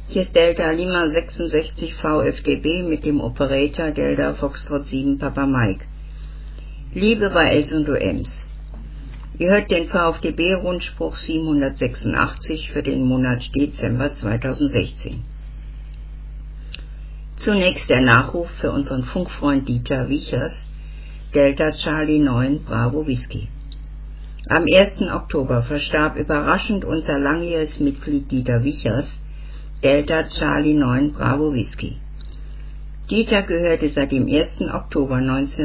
Hier ist Delta Lima 66 VfDB mit dem Operator Delta Foxtrot 7 Papa Mike. Liebe Waels und OMs, ihr hört den VfDB-Rundspruch 786 für den Monat Dezember 2016. Zunächst der Nachruf für unseren Funkfreund Dieter Wichers, Delta Charlie 9 Bravo Whisky. Am 1. Oktober verstarb überraschend unser langjähriges Mitglied Dieter Wichers, Delta Charlie 9 Bravo Whisky. Dieter gehörte seit dem 1. Oktober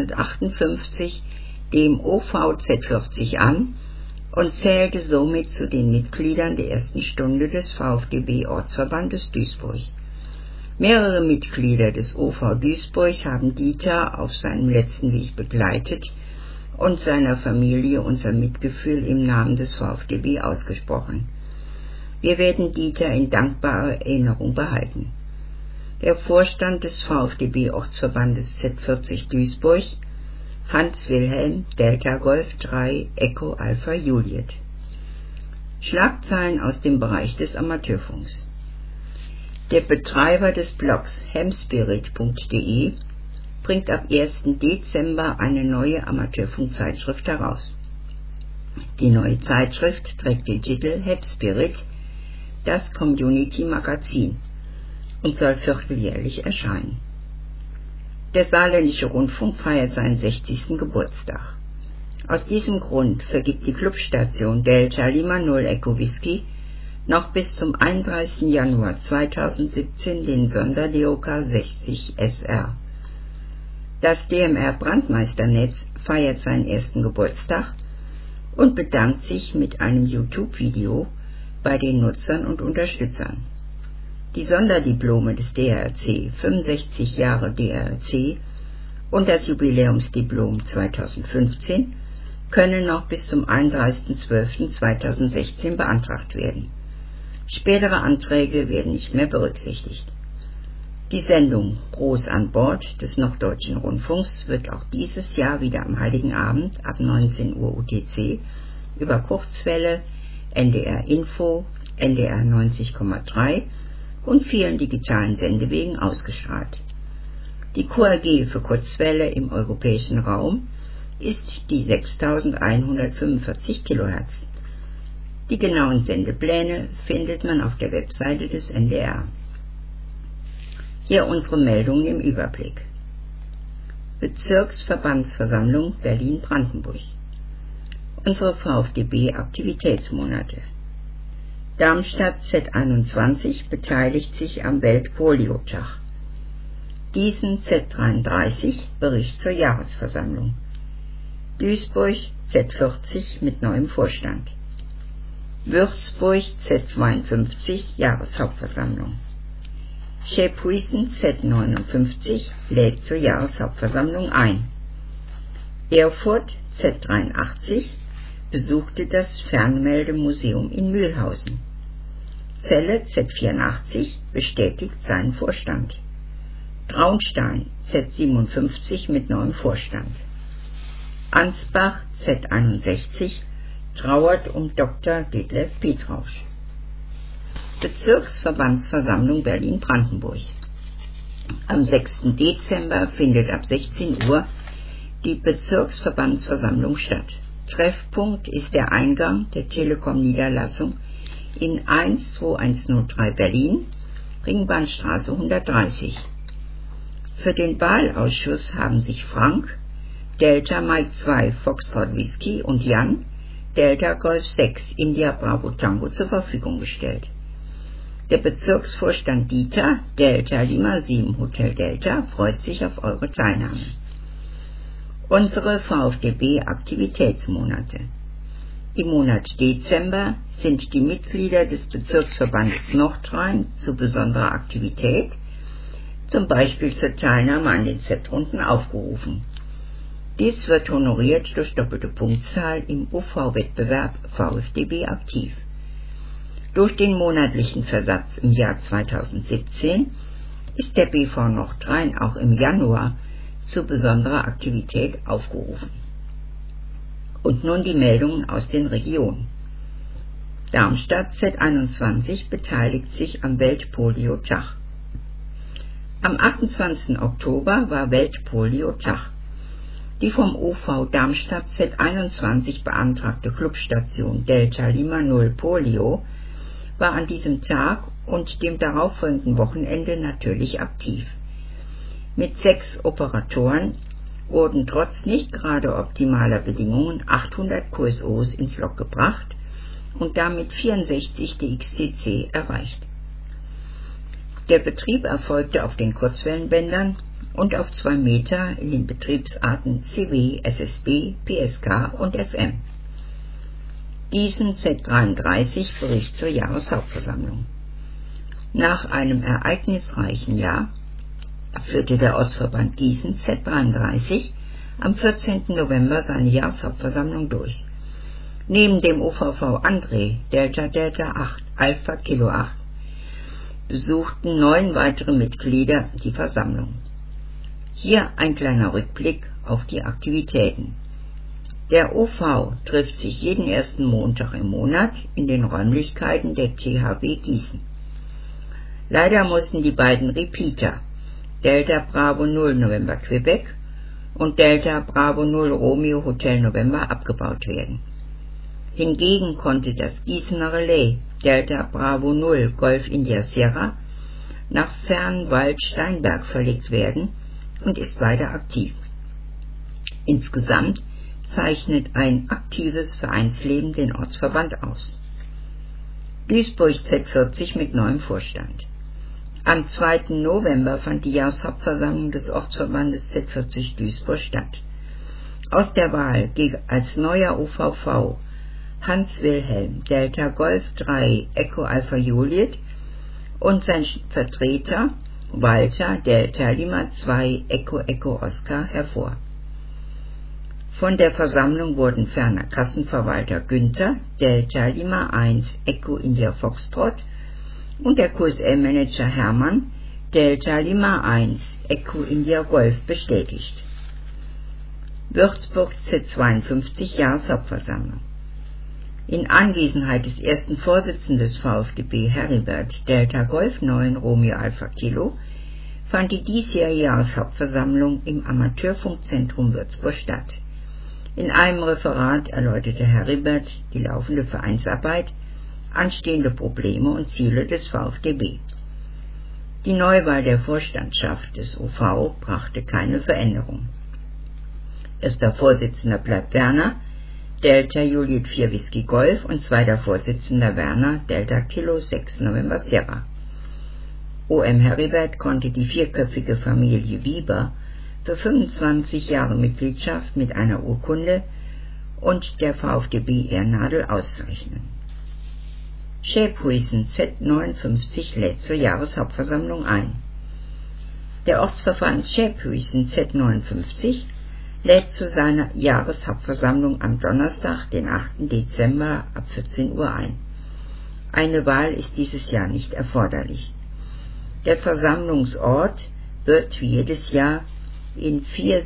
1958 dem OVZ40 an und zählte somit zu den Mitgliedern der ersten Stunde des VfDB-Ortsverbandes Duisburg. Mehrere Mitglieder des OV Duisburg haben Dieter auf seinem letzten Weg begleitet und seiner Familie unser Mitgefühl im Namen des VfDB ausgesprochen. Wir werden Dieter in dankbarer Erinnerung behalten. Der Vorstand des VfDB-Ortsverbandes Z40 Duisburg, Hans Wilhelm, Delta Golf 3, Echo Alpha Juliet. Schlagzeilen aus dem Bereich des Amateurfunks. Der Betreiber des Blogs hemspirit.de bringt ab 1. Dezember eine neue Amateurfunkzeitschrift heraus. Die neue Zeitschrift trägt den Titel Hemspirit, das Community-Magazin, und soll vierteljährlich erscheinen. Der Saarländische Rundfunk feiert seinen 60. Geburtstag. Aus diesem Grund vergibt die Clubstation Delta Lima 0 Echo Whisky noch bis zum 31. Januar 2017 den Sonder-DOK 60 SR. Das DMR Brandmeisternetz feiert seinen ersten Geburtstag und bedankt sich mit einem YouTube-Video bei den Nutzern und Unterstützern. Die Sonderdiplome des DRC 65 Jahre DRC und das Jubiläumsdiplom 2015 können noch bis zum 31.12.2016 beantragt werden. Spätere Anträge werden nicht mehr berücksichtigt. Die Sendung Groß an Bord des Norddeutschen Rundfunks wird auch dieses Jahr wieder am Heiligen Abend ab 19 Uhr UTC über Kurzwelle, NDR Info, NDR 90,3 und vielen digitalen Sendewegen ausgestrahlt. Die QRG für Kurzwelle im europäischen Raum ist die 6145 kHz. Die genauen Sendepläne findet man auf der Webseite des NDR. Hier unsere Meldungen im Überblick. Bezirksverbandsversammlung Berlin-Brandenburg. Unsere VfDB-Aktivitätsmonate. Darmstadt Z21 beteiligt sich am Weltpoliotag. Gießen Z33 Bericht zur Jahresversammlung. Duisburg Z40 mit neuem Vorstand. Würzburg Z52 Jahreshauptversammlung. Schäpuisen Z59 lädt zur Jahreshauptversammlung ein. Erfurt Z83 besuchte das Fernmeldemuseum in Mühlhausen. Celle Z84 bestätigt seinen Vorstand. Traunstein Z57 mit neuem Vorstand. Ansbach Z61 trauert um Dr. Detlef Petrausch. Bezirksverbandsversammlung Berlin-Brandenburg. Am 6. Dezember findet ab 16 Uhr die Bezirksverbandsversammlung statt. Treffpunkt ist der Eingang der Telekom-Niederlassung in 12103 Berlin, Ringbahnstraße 130. Für den Wahlausschuss haben sich Frank, Delta Mike 2 Foxtrot Whisky und Jan, Delta Golf 6 India Bravo Tango zur Verfügung gestellt. Der Bezirksvorstand Dieter, Delta Lima 7 Hotel Delta, freut sich auf eure Teilnahme. Unsere VfDB-Aktivitätsmonate. Im Monat Dezember sind die Mitglieder des Bezirksverbandes Nordrhein zu besonderer Aktivität, zum Beispiel zur Teilnahme an den Z-Runden, aufgerufen. Dies wird honoriert durch doppelte Punktzahl im UV-Wettbewerb VfDB aktiv. Durch den monatlichen Versatz im Jahr 2017 ist der BV Nordrhein auch im Januar zu besonderer Aktivität aufgerufen. Und nun die Meldungen aus den Regionen. Darmstadt Z21 beteiligt sich am Weltpolio-Tag. Am 28. Oktober war Weltpolio-Tag. Die vom OV Darmstadt Z21 beantragte Clubstation Delta Lima 0 Polio war an diesem Tag und dem darauffolgenden Wochenende natürlich aktiv. Mit 6 Operatoren wurden trotz nicht gerade optimaler Bedingungen 800 QSOs ins Lok gebracht und damit 64 DXCC erreicht. Der Betrieb erfolgte auf den Kurzwellenbändern und auf 2 Meter in den Betriebsarten CW, SSB, PSK und FM. Gießen Z33 Bericht zur Jahreshauptversammlung. Nach einem ereignisreichen Jahr führte der Ostverband Gießen Z33 am 14. November seine Jahreshauptversammlung durch. Neben dem OVV André Delta Delta 8 Alpha Kilo 8 besuchten 9 weitere Mitglieder die Versammlung. Hier ein kleiner Rückblick auf die Aktivitäten. Der OV trifft sich jeden ersten Montag im Monat in den Räumlichkeiten der THW Gießen. Leider mussten die beiden Repeater Delta Bravo 0 November Quebec und Delta Bravo 0 Romeo Hotel November abgebaut werden. Hingegen konnte das Gießener Relais Delta Bravo 0 Golf India Sierra nach Fernwald-Steinberg verlegt werden und ist weiter aktiv. Insgesamt zeichnet ein aktives Vereinsleben den Ortsverband aus. Duisburg Z40 mit neuem Vorstand. Am 2. November fand die Jahreshauptversammlung des Ortsverbandes Z40 Duisburg statt. Aus der Wahl ging als neuer OVV Hans Wilhelm Delta Golf 3 Echo Alpha Juliet und sein Vertreter Walter Delta Lima 2 Echo Echo Oscar hervor. Von der Versammlung wurden ferner Kassenverwalter Günther Delta Lima 1 Echo India Foxtrot und der QSL-Manager Hermann Delta Lima 1 Echo India Golf bestätigt. Würzburg Z52 Jahreshauptversammlung. In Anwesenheit des ersten Vorsitzenden des VfDB Heribert Delta Golf 9 Romeo Alpha Kilo fand die diesjährige Jahreshauptversammlung im Amateurfunkzentrum Würzburg statt. In einem Referat erläuterte Heribert die laufende Vereinsarbeit, anstehende Probleme und Ziele des VfDB. Die Neuwahl der Vorstandschaft des OV brachte keine Veränderung. Erster Vorsitzender bleibt Werner Delta Juliet 4 Whisky Golf und zweiter Vorsitzender Werner Delta Kilo 6 November Sierra. OM Heribert konnte die 4-köpfige Familie Wieber für 25 Jahre Mitgliedschaft mit einer Urkunde und der VfDB Ehrennadel auszeichnen. Schäphuisen Z59 lädt zur Jahreshauptversammlung ein. Der Ortsverband Schäphuisen Z59 lädt zu seiner Jahreshauptversammlung am Donnerstag, den 8. Dezember ab 14 Uhr ein. Eine Wahl ist dieses Jahr nicht erforderlich. Der Versammlungsort wird wie jedes Jahr in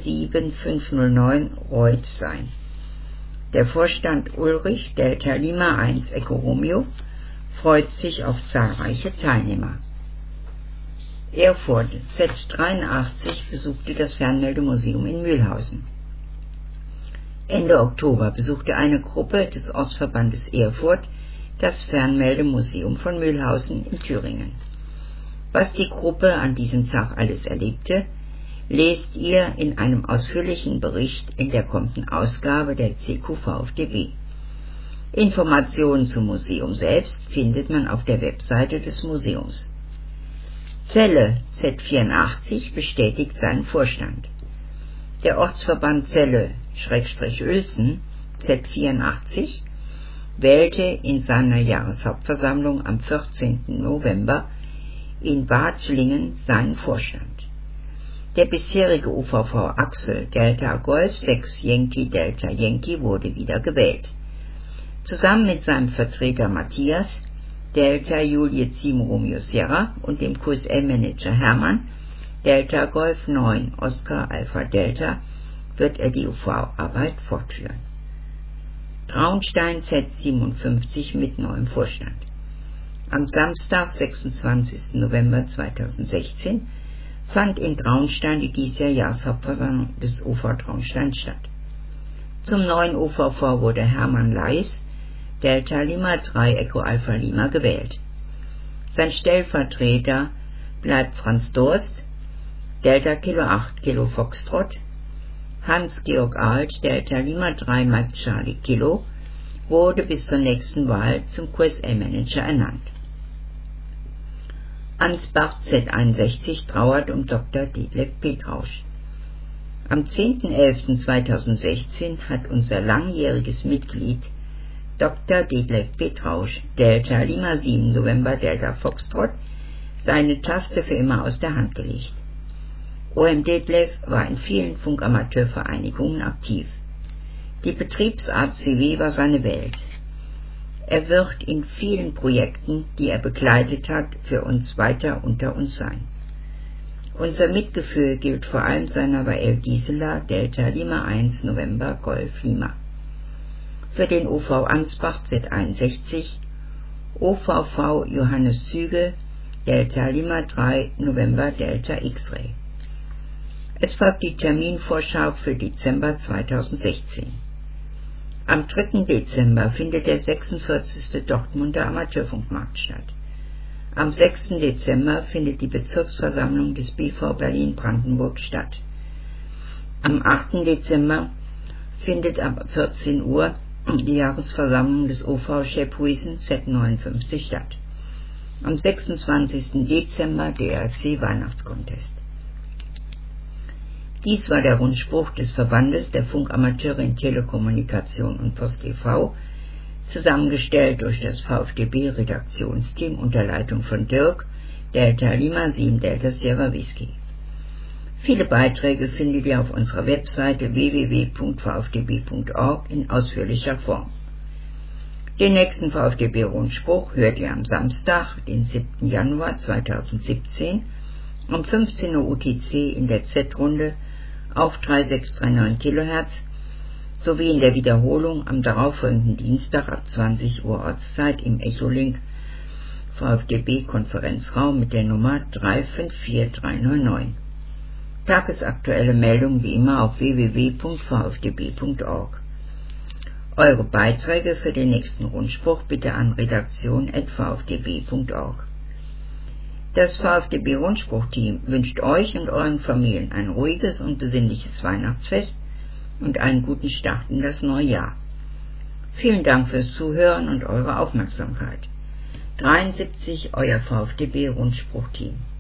47509 Reuth sein. Der Vorstand Ulrich Delta Lima 1 Echo Romeo freut sich auf zahlreiche Teilnehmer. Erfurt Z83 besuchte das Fernmeldemuseum in Mühlhausen. Ende Oktober besuchte eine Gruppe des Ortsverbandes Erfurt das Fernmeldemuseum von Mühlhausen in Thüringen. Was die Gruppe an diesem Tag alles erlebte, lest ihr in einem ausführlichen Bericht in der kommenden Ausgabe der CQ VfDB. Informationen zum Museum selbst findet man auf der Webseite des Museums. Celle Z84 bestätigt seinen Vorstand. Der Ortsverband Celle/Uelzen Z84 wählte in seiner Jahreshauptversammlung am 14. November in Wadslingen seinen Vorstand. Der bisherige OVV Axel Delta Golf 6 Yankee Delta Yankee wurde wieder gewählt. Zusammen mit seinem Vertreter Matthias Delta Juliet 7 Romeo Sierra und dem QSL-Manager Hermann Delta Golf 9 Oscar Alpha Delta wird er die UV-Arbeit fortführen. Traunstein Z57 mit neuem Vorstand. Am Samstag, 26. November 2016, fand in Traunstein die Jahreshauptversammlung des OV Traunstein statt. Zum neuen OVV wurde Hermann Leis, Delta Lima 3 Echo Alpha Lima, gewählt. Sein Stellvertreter bleibt Franz Durst, Delta Kilo 8 Kilo Foxtrot. Hans-Georg Alt, Delta Lima 3 Mike Charlie Kilo, wurde bis zur nächsten Wahl zum QSL-Manager ernannt. Ansbach Z61 trauert um Dr. Detlef Petrausch. Am 10.11.2016 hat unser langjähriges Mitglied Dr. Detlef Petrausch, Delta Lima 7 November Delta Foxtrot, seine Taste für immer aus der Hand gelegt. OM Detlef war in vielen Funkamateurvereinigungen aktiv. Die Betriebsart CW war seine Welt. Er wird in vielen Projekten, die er begleitet hat, für uns weiter unter uns sein. Unser Mitgefühl gilt vor allem seiner Rael Gisela, Delta Lima 1 November Golf Lima. Für den OV Ansbach Z61, OVV Johannes Züge, Delta Lima 3 November Delta X-Ray. Es folgt die Terminvorschau für Dezember 2016. Am 3. Dezember findet der 46. Dortmunder Amateurfunkmarkt statt. Am 6. Dezember findet die Bezirksversammlung des BV Berlin-Brandenburg statt. Am 8. Dezember findet ab 14 Uhr die Jahresversammlung des OV Schäphuisen Z59 statt. Am 26. Dezember der RC Weihnachtscontest. Dies war der Rundspruch des Verbandes der Funkamateure in Telekommunikation und Post e.V., zusammengestellt durch das VfDB-Redaktionsteam unter Leitung von Dirk, Delta Lima 7 Delta Sierra Whisky. Viele Beiträge findet ihr auf unserer Webseite www.vfdb.org in ausführlicher Form. Den nächsten VfDB-Rundspruch hört ihr am Samstag, den 7. Januar 2017, um 15 Uhr UTC in der Z-Runde auf 3639 kHz sowie in der Wiederholung am darauffolgenden Dienstag ab 20 Uhr Ortszeit im Echolink VfDB-Konferenzraum mit der Nummer 354399. Tagesaktuelle Meldung wie immer auf www.vfdb.org. Eure Beiträge für den nächsten Rundspruch bitte an redaktion@vfdb.org. Das VfDB-Rundspruchteam wünscht euch und euren Familien ein ruhiges und besinnliches Weihnachtsfest und einen guten Start in das neue Jahr. Vielen Dank fürs Zuhören und eure Aufmerksamkeit. 73, euer VfDB-Rundspruchteam.